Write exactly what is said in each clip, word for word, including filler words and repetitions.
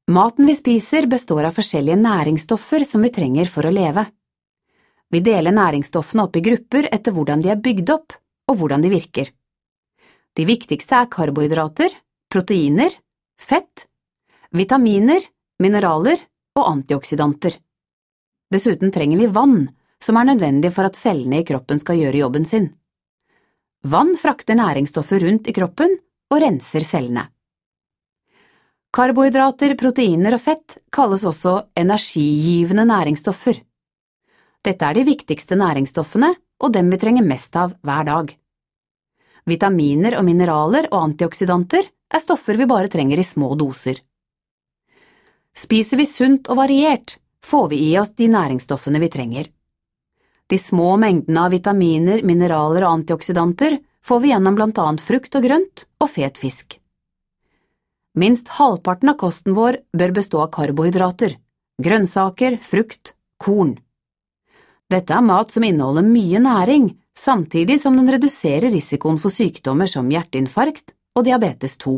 Maten vi spiser består av forskjellige næringsstoffer som vi trenger for å leve. Vi deler næringsstoffene opp i grupper etter hvordan de er bygd opp og hvordan de virker. De viktigste er karbohydrater, proteiner, fett, vitaminer, mineraler og antioksidanter. Dessuten trenger vi vann, som er nødvendig for at cellene i kroppen skal gjøre jobben sin. Vann frakter næringsstoffer rundt i kroppen og renser cellene. Karbohydrater, proteiner og fett kalles også energigivende næringsstoffer. Dette er de viktigste næringsstoffene og dem vi trenger mest av hver dag. Vitaminer og mineraler og antioksidanter er stoffer vi bare trenger i små doser. Spiser vi sunt og variert, får vi i oss de næringsstoffene vi trenger. De små mengdene av vitaminer, mineraler og antioksidanter får vi gjennom blant annet frukt og grønt og fet fisk. Minst halvparten av kosten vår bør bestå av karbohydrater, grønnsaker, frukt, korn. Dette er mat som inneholder mye næring, samtidig som den reduserer risikoen for sykdommer som hjerteinfarkt og diabetes to.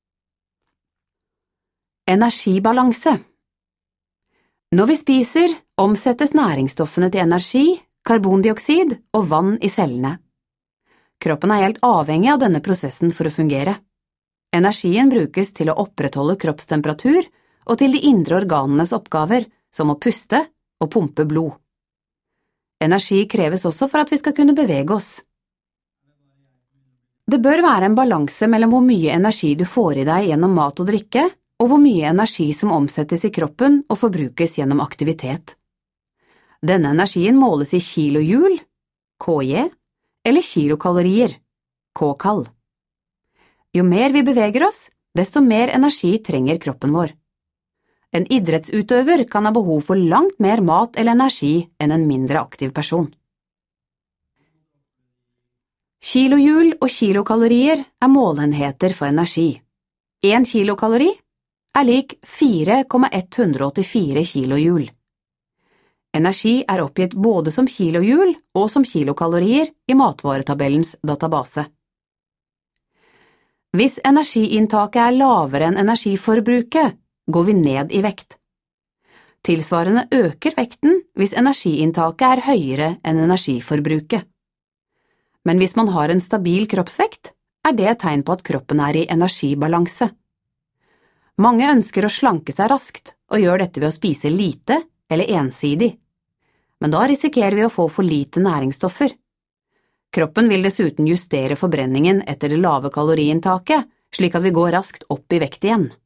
Energibalanse. Når vi spiser, omsettes næringsstoffene til energi, karbondioksid og vann i cellene. Kroppen er helt avhengig av denne prosessen for å fungere. Energien brukes til å opprettholde kroppstemperatur og til de indre organenes oppgaver, som å puste og pumpe blod. Energi kreves også for at vi skal kunne bevege oss. Det bør være en balanse mellom hvor mye energi du får i deg gjennom mat og drikke, og hvor mye energi som omsettes i kroppen og forbrukes gjennom aktivitet. Denne energien måles i kilojoule, K J, eller kilokalorier, K Cal. Jo mer vi beveger oss, desto mer energi trenger kroppen vår. En idrettsutøver kan ha behov for langt mer mat eller energi enn en mindre aktiv person. Kilojoule og kilokalorier er målenheter for energi. En kilokalori er lik fire komma ett åttifire kilojoule. Energi er oppgitt både som kilojoule og som kilokalorier i matvaretabellens database. Hvis energiinntaket er lavere enn energiforbruket, går vi ned i vekt. Tilsvarende øker vekten hvis energiinntaket er høyere enn energiforbruket. Men hvis man har en stabil kroppsvekt, er det et tegn på at kroppen er i energibalanse. Mange ønsker å slanke seg raskt og gjør dette ved å spise lite eller ensidig. Men da risikerer vi å få for lite næringsstoffer. Kroppen vil dessuten justere forbrenningen etter det lave kaloriinntaket, slik at vi går raskt opp i vekt igjen.